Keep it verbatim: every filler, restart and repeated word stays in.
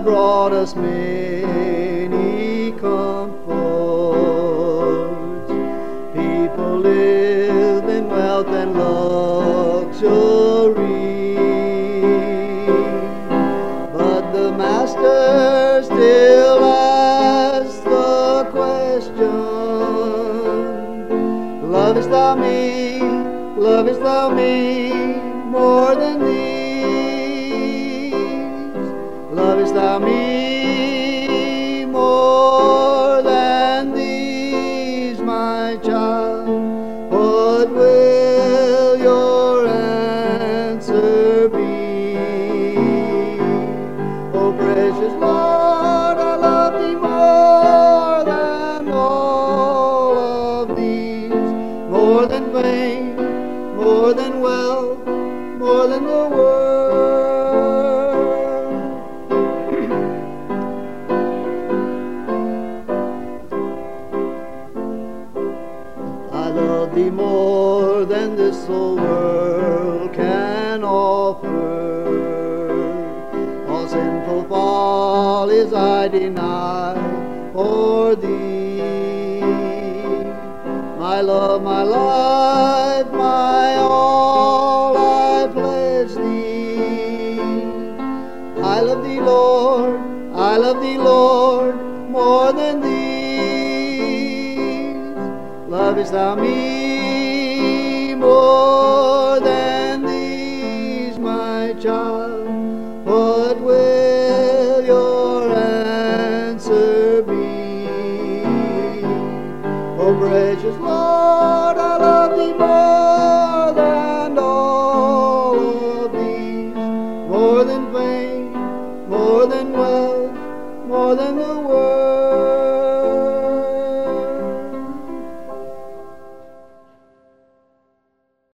brought us many comforts. People live in wealth and luxury, but the Master still asks the question, lovest thou me, lovest thou me more than these? Lovest thou me more than these, my child? What will your answer be? Oh, precious Lord, I love thee more than all of these, more than fame, more than wealth, more than the world. I love thee more than this whole world can offer. All sinful follies I deny for thee. My love, my life, my all, I pledge thee. I love thee, Lord, I love thee, Lord, more than these. Lovest thou me more than these, my child? What will your answer be? Oh, precious Lord, I love thee more than all of these, more than fame, more than wealth, more than the world.